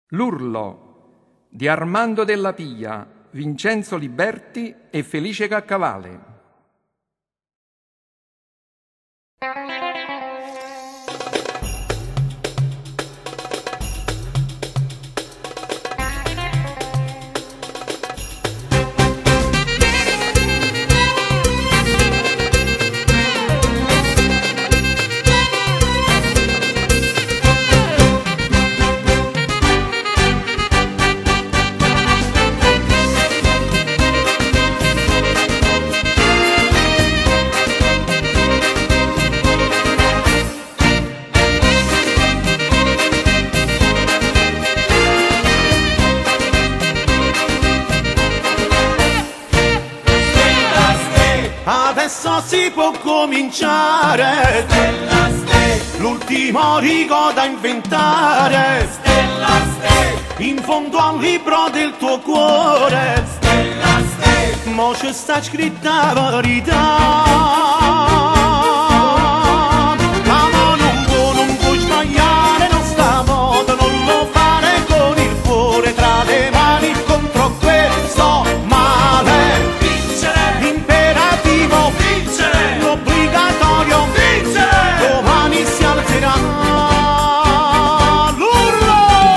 L'urlo di Armando Della Pia, Vincenzo Liberti e Felice Caccavale. Adesso si può cominciare, Stella Ste, l'ultimo rigo da inventare, Stella Ste, in fondo a un libro del tuo cuore, Stella Ste, mo c'è sta scritta verità. Ma non puoi sbagliare, non stavolta, non lo fare con il cuore tra le mani contro questo male. vincere, Imperativo, vincere, obbligatorio, vincere, domani si alzerà l'urlo.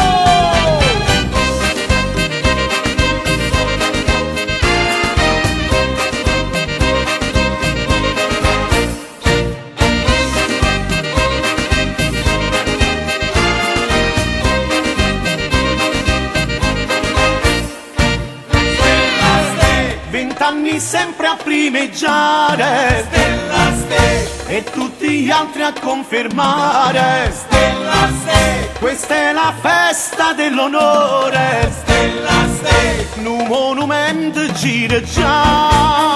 Stella Ste, 20 anni sempre a primeggiare Stella Ste, e tutti gli altri a confermare. Stella Ste, Questa è la festa dell'onore, Stella Ste, un monumento gira già.